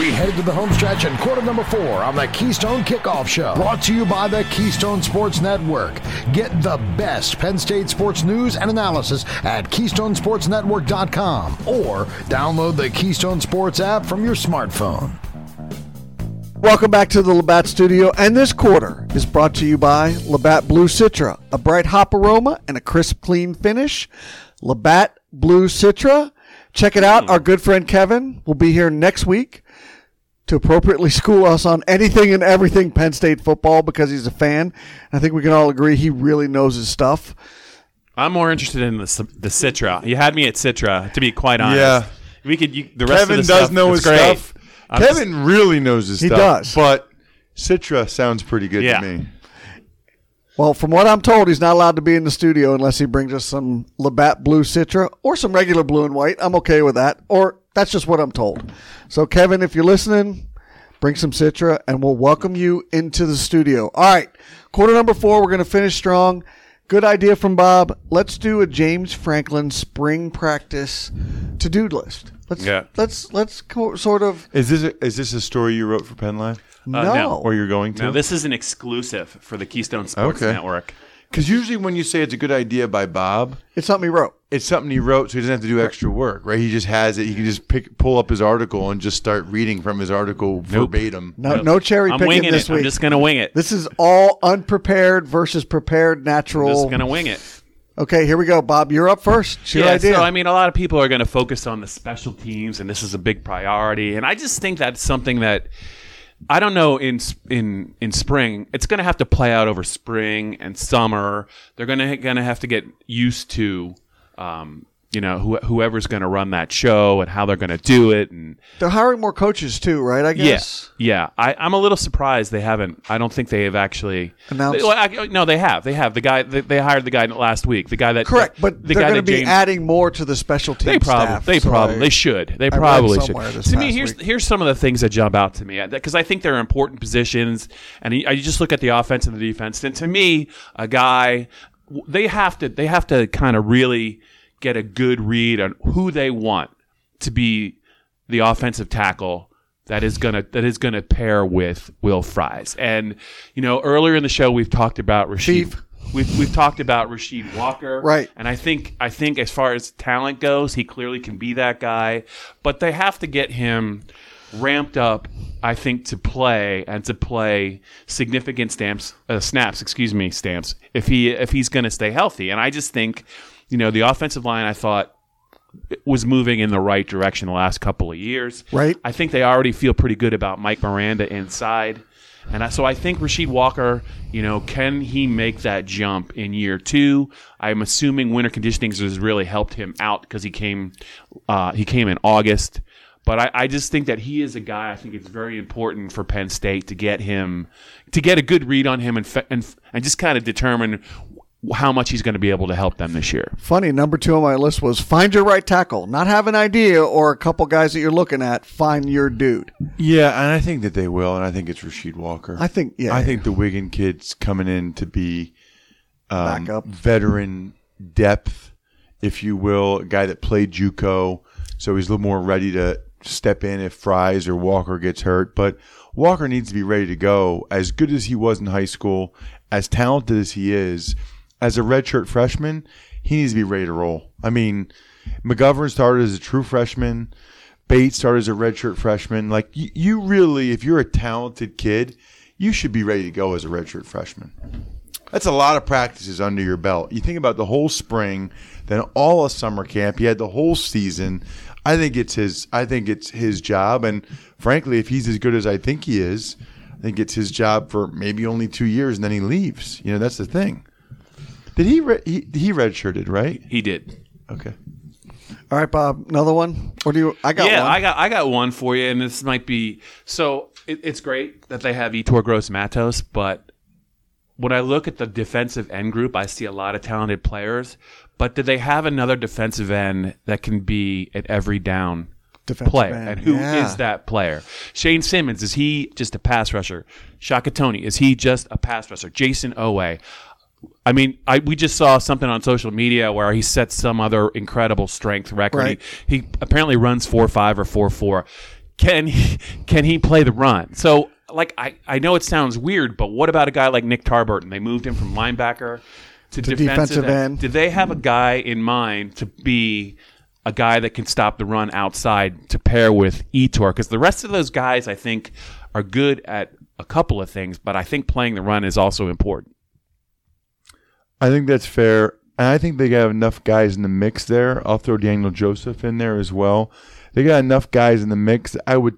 We head to the home stretch in quarter number 4 on the Keystone Kickoff Show. Brought to you by the Keystone Sports Network. Get the best Penn State sports news and analysis at KeystoneSportsNetwork.com or download the Keystone Sports app from your smartphone. Welcome back to the Labatt Studio, and this quarter is brought to you by Labatt Blue Citra, a bright hop aroma and a crisp, clean finish. Labatt Blue Citra. Check it out. Our good friend Kevin will be here next week to appropriately school us on anything and everything Penn State football because he's a fan. I think we can all agree he really knows his stuff. I'm more interested in the Citra. You had me at Citra, to be quite honest. Yeah. We could. The rest Kevin of the does stuff, know it's his great. stuff. Kevin really knows his stuff. He does. But Citra sounds pretty good to me. Well, from what I'm told, he's not allowed to be in the studio unless he brings us some Labatt Blue Citra or some regular blue and white. I'm okay with that. Or that's just what I'm told. So, Kevin, if you're listening, bring some Citra, and we'll welcome you into the studio. All right, quarter number 4, we're going to finish strong. Good idea from Bob. Let's do a James Franklin spring practice to-do list. Let's sort of. Is this a story you wrote for PennLive? No. Or you're going to? No, this is an exclusive for the Keystone Sports Network. Because usually when you say it's a good idea by Bob, it's something he wrote. It's something he wrote, so he doesn't have to do extra work, right? He just has it. He can just pull up his article and just start reading from his article verbatim. No cherry picking this week. I'm just going to wing it. This is all unprepared versus prepared natural. I'm just going to wing it. Okay, here we go, Bob. You're up first. It's your idea. So, I mean, a lot of people are going to focus on the special teams, and this is a big priority. And I just think that's something that, I don't know, in spring, it's going to have to play out over spring and summer. They're going to have to get used to, whoever's going to run that show and how they're going to do it. And they're hiring more coaches too, right? I guess. Yeah. I'm a little surprised they haven't. I don't think they have actually announced. No, they have. They have the guy. They hired the guy last week. The guy that correct, but they're going to be adding more to the special team staff. They should. They probably should. To me, here's some of the things that jump out to me because I think they're important positions, and you just look at the offense and the defense. And to me, a guy they have to kind of really get a good read on who they want to be the offensive tackle that is gonna pair with Will Fries. And earlier in the show we've talked about Rasheed. We've talked about Rasheed Walker, right? And I think as far as talent goes, he clearly can be that guy. But they have to get him ramped up, I think, to play significant snaps. If he's going to stay healthy, and I just think. The offensive line, I thought, was moving in the right direction the last couple of years. Right. I think they already feel pretty good about Mike Miranda inside. And so I think Rasheed Walker, can he make that jump in year 2? I'm assuming winter conditioning has really helped him out because he came in August. But I just think that he is a guy. I think it's very important for Penn State to get a good read on him and just kind of determine how much he's going to be able to help them this year. Funny, number 2 on my list was find your right tackle. Not have an idea or a couple guys that you're looking at. Find your dude. Yeah, and I think that they will, and I think it's Rasheed Walker. I think the Wigan kid's coming in to be backup veteran depth, if you will, a guy that played JUCO, so he's a little more ready to step in if Fries or Walker gets hurt. But Walker needs to be ready to go. As good as he was in high school, as talented as he is, as a redshirt freshman, he needs to be ready to roll. I mean, McGovern started as a true freshman. Bates started as a redshirt freshman. Like, you really, if you're a talented kid, you should be ready to go as a redshirt freshman. That's a lot of practices under your belt. You think about the whole spring, then all of summer camp. He had the whole season. I think it's his job. And frankly, if he's as good as I think he is, I think it's his job for maybe only 2 years, and then he leaves. That's the thing. Did he redshirted, right? He did. Okay. All right, Bob. Another one? Or do you? I got one. Yeah, I got one for you, and this might be so. It's great that they have Yetur Gross-Matos, but when I look at the defensive end group, I see a lot of talented players. But do they have another defensive end that can be at every down player? And who is that player? Shane Simmons, is he just a pass rusher? Shaka Toney, is he just a pass rusher? Jason Owe. I mean, we just saw something on social media where he set some other incredible strength record. Right. He apparently runs 4.5 or 4.4. can he play the run? So, like, I know it sounds weird, but what about a guy like Nick Tarburton? They moved him from linebacker to defensive end. Did they have a guy in mind to be a guy that can stop the run outside to pair with Yetur? Because the rest of those guys, I think, are good at a couple of things, but I think playing the run is also important. I think that's fair. And I think they got enough guys in the mix there. I'll throw Daniel Joseph in there as well. They got enough guys in the mix. I would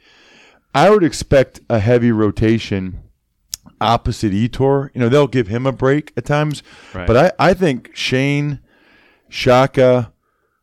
expect a heavy rotation opposite Yetur. They'll give him a break at times. Right. But I think Shane, Shaka,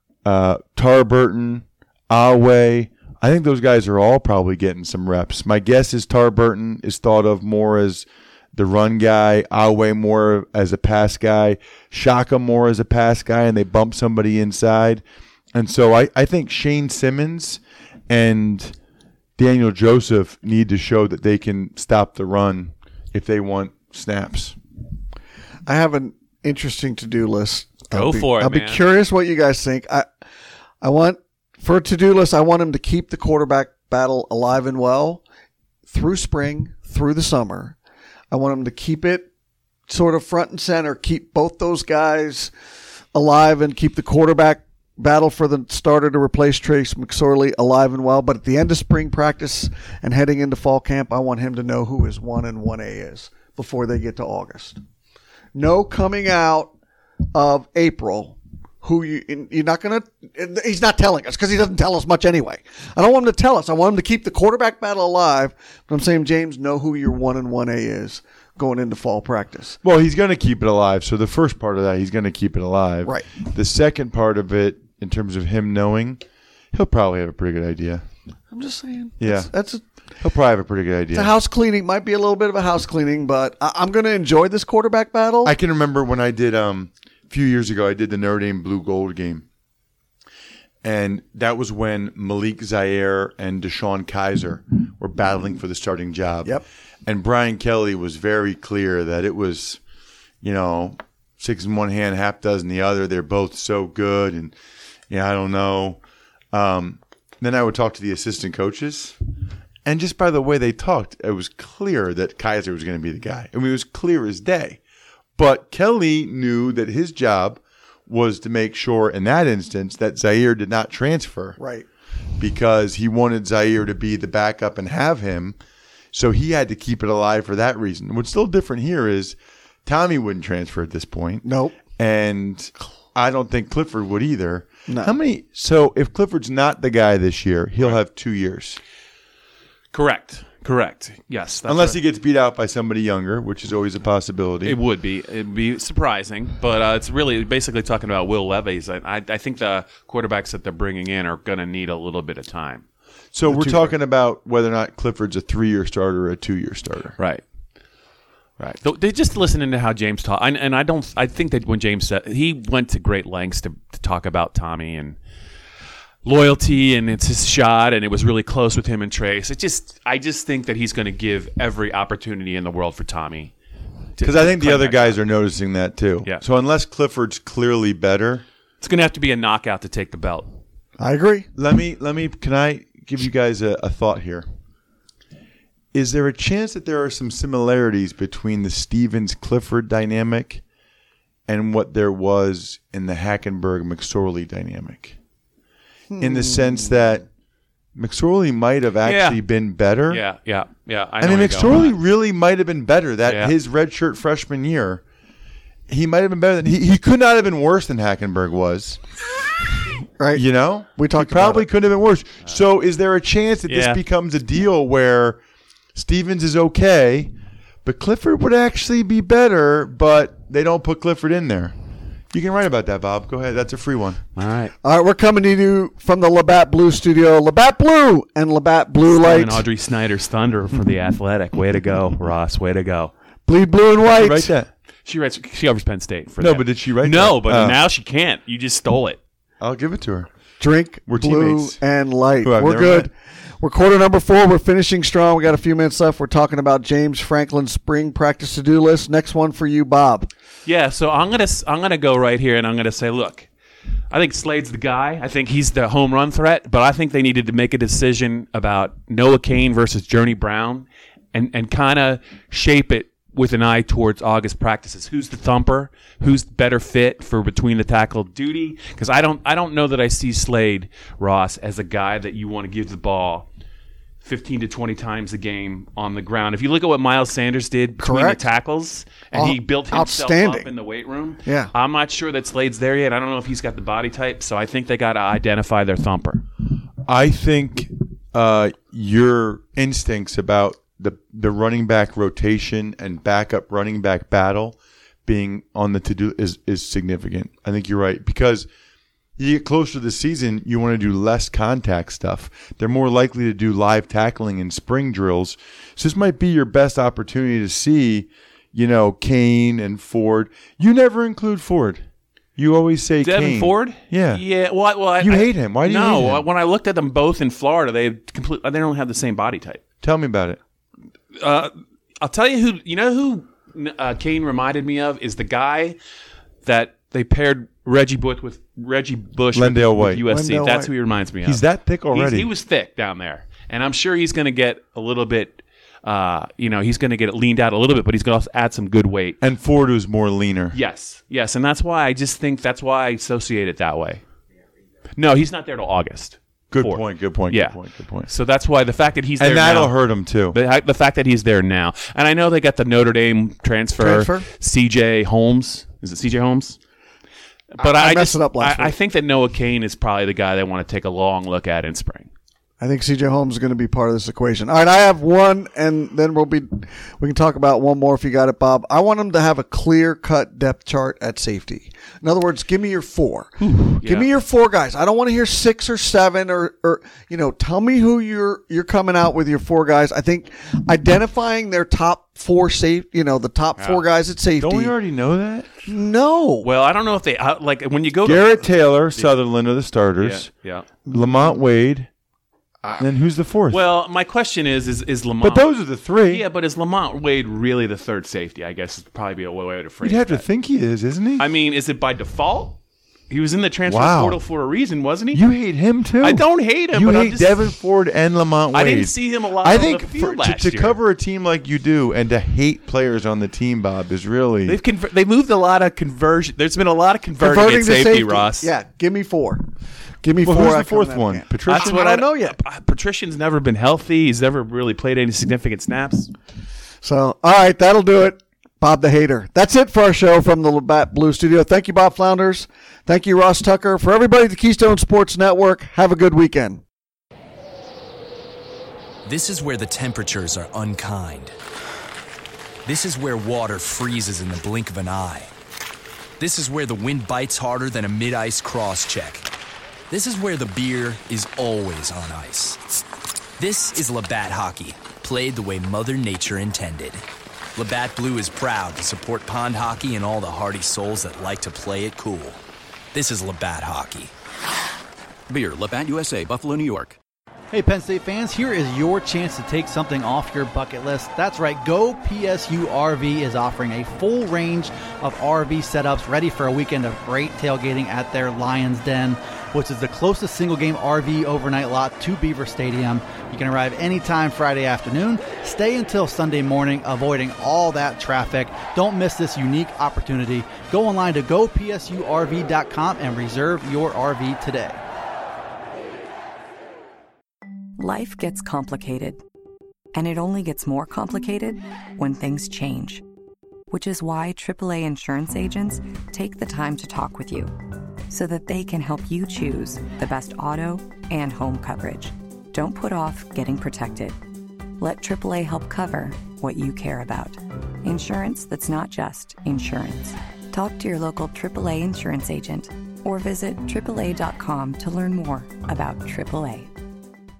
Tarburton, Awe, I think those guys are all probably getting some reps. My guess is Tarburton is thought of more as the run guy, Awe more as a pass guy, Shaka more as a pass guy, and they bump somebody inside. And so I think Shane Simmons and Daniel Joseph need to show that they can stop the run if they want snaps. I have an interesting to-do list. I'll be curious what you guys think. For a to-do list, I want him to keep the quarterback battle alive and well through spring, through the summer. I want him to keep it sort of front and center, keep both those guys alive and keep the quarterback battle for the starter to replace Trace McSorley alive and well. But at the end of spring practice and heading into fall camp, I want him to know who his 1 and 1A is before they get to August. No coming out of April who you're not going to – he's not telling us because he doesn't tell us much anyway. I don't want him to tell us. I want him to keep the quarterback battle alive. But I'm saying, James, know who your 1 and 1A is going into fall practice. Well, he's going to keep it alive. So the first part of that, he's going to keep it alive. Right. The second part of it, in terms of him knowing, he'll probably have a pretty good idea. I'm just saying. Yeah. He'll probably have a pretty good idea. It's a house cleaning. Might be a little bit of a house cleaning, but I'm going to enjoy this quarterback battle. I can remember when I did a few years ago, I did the Notre Dame Blue Gold game. And that was when Malik Zaire and Deshaun Kaiser were battling for the starting job. Yep. And Brian Kelly was very clear that it was, 6 in one hand, half dozen the other. They're both so good. And, I don't know. Then I would talk to the assistant coaches. And just by the way they talked, it was clear that Kaiser was going to be the guy. I mean, it was clear as day. But Kelly knew that his job was to make sure in that instance that Zaire did not transfer. Right. Because he wanted Zaire to be the backup and have him. So he had to keep it alive for that reason. What's still different here is Tommy wouldn't transfer at this point. Nope. And I don't think Clifford would either. No. So if Clifford's not the guy this year, he'll have 2 years. Correct. Yes. Unless he gets beat out by somebody younger, which is always a possibility. It would be. It'd be surprising, but it's really basically talking about Will Levis. I think the quarterbacks that they're bringing in are going to need a little bit of time. So we're talking about whether or not Clifford's a 3-year starter or a 2-year starter. Right. They just listening to how James talked, and I think that when James said, he went to great lengths to talk about Tommy and loyalty, and it's his shot, and it was really close with him and Trace. I just think that he's going to give every opportunity in the world for Tommy. Because I think the other guys are noticing that too. Yeah. So unless Clifford's clearly better, it's going to have to be a knockout to take the belt. I agree. Can I give you guys a thought here? Is there a chance that there are some similarities between the Stevens-Clifford dynamic and what there was in the Hackenberg-McSorley dynamic? In the sense that McSorley might have actually been better. Yeah. I mean, McSorley really might have been better his redshirt freshman year. He might have been better than he could not have been worse than Hackenberg was. Right. We talked probably couldn't have been worse. So is there a chance that this becomes a deal where Stevens is okay, but Clifford would actually be better, but they don't put Clifford in there? You can write about that, Bob. Go ahead. That's a free one. All right. We're coming to you from the Labatt Blue studio. Labatt Blue and Labatt Blue Light. And Audrey Snyder's Thunder for the Athletic. Way to go, Ross. Way to go. Bleed blue and white. Write that. She covers Penn State for that. No, but did she write that? No, but now she can't. You just stole it. I'll give it to her. Drink We're blue teammates. and light. We're good. Met. We're quarter number 4. We're finishing strong. We got a few minutes left. We're talking about James Franklin's spring practice to-do list. Next one for you, Bob. Yeah, so I'm gonna go right here, and I'm gonna say, look, Slade's the guy. I think he's the home run threat, but I think they needed to make a decision about Noah Cain versus Journey Brown and kind of shape it with an eye towards August practices. Who's the thumper? Who's better fit for between the tackle duty? Because I don't know that I see Slade, Ross, as a guy that you want to give the ball 15 to 20 times a game on the ground. If you look at what Miles Sanders did between the tackles, and he built himself up in the weight room, I'm not sure that Slade's there yet. I don't know if he's got the body type, so I think they got to identify their thumper. I think your instincts about the running back rotation and backup running back battle being on the to-do is significant. I think you're right, because you get closer to the season, you want to do less contact stuff. They're more likely to do live tackling and spring drills. So this might be your best opportunity to see, Cain and Ford. You never include Ford. You always say Devin Cain. Ford? Yeah. Yeah. Well, you hate him. Why do you hate him? No, when I looked at them both in Florida, they don't have the same body type. Tell me about it. I'll tell you who Cain reminded me of is the guy that they paired Reggie Bush with Lendale White. USC. Lendale That's White. who he reminds me of. He's that thick already. He was thick down there, and I'm sure he's going to get a little bit. He's going to get it leaned out a little bit, but he's going to also add some good weight. And Ford was more leaner. Yes, and that's why I associate it that way. No, he's not there till August. Good point. Yeah. Good point. So that's why the fact that he's there now. And that'll now, hurt him too. The fact that he's there now. And I know they got the Notre Dame transfer? CJ Holmes. Is it CJ Holmes? But I messed it up last week. I think that Noah Cain is probably the guy they want to take a long look at in spring. I think CJ Holmes is going to be part of this equation. All right, I have one, and then we can talk about one more if you got it, Bob. I want them to have a clear-cut depth chart at safety. In other words, give me your 4. Give me your 4 guys. I don't want to hear 6 or 7 or tell me who you're coming out with your 4 guys. I think identifying their top 4 the top 4 guys at safety. Don't we already know that? No. Well, I don't know if they when you go Garrett Taylor, Sutherland are the starters. Yeah. Lamont Wade. Then who's the 4th? Well, my question is Lamont? But those are the 3. Yeah, but is Lamont Wade really the 3rd safety? I guess it'd probably be a way to phrase You'd have that. to think he is, isn't he? I mean, is it by default? He was in the transfer portal for a reason, wasn't he? You hate him too. I don't hate him. You but hate Devin Ford and Lamont Wade. I didn't see him a lot. I on think the field last to year. cover a team like you do and to hate players on the team, Bob, is really they moved a lot of conversion. There's been a lot of converting at safety, Ross. Yeah, give me 4. Give me 4. Who's the 4th one? Patrician? That's what I don't know yet. Patrician's never been healthy. He's never really played any significant snaps. So, all right, that'll do it. Bob the Hater. That's it for our show from the Labatt Blue Studio. Thank you, Bob Flounders. Thank you, Ross Tucker. For everybody at the Keystone Sports Network, have a good weekend. This is where the temperatures are unkind. This is where water freezes in the blink of an eye. This is where the wind bites harder than a mid-ice cross-check. This is where the beer is always on ice. This is Labatt Hockey, played the way Mother Nature intended. Labatt Blue is proud to support pond hockey and all the hardy souls that like to play it cool. This is Labatt Hockey. Beer, Labatt USA, Buffalo, New York. Hey, Penn State fans, here is your chance to take something off your bucket list. That's right, Go PSU RV is offering a full range of RV setups ready for a weekend of great tailgating at their Lions Den, which is the closest single-game RV overnight lot to Beaver Stadium. You can arrive anytime Friday afternoon, stay until Sunday morning, avoiding all that traffic. Don't miss this unique opportunity. Go online to gopsurv.com and reserve your RV today. Life gets complicated, and it only gets more complicated when things change, which is why AAA insurance agents take the time to talk with you so that they can help you choose the best auto and home coverage. Don't put off getting protected. Let AAA help cover what you care about. Insurance that's not just insurance. Talk to your local AAA insurance agent or visit AAA.com to learn more about AAA.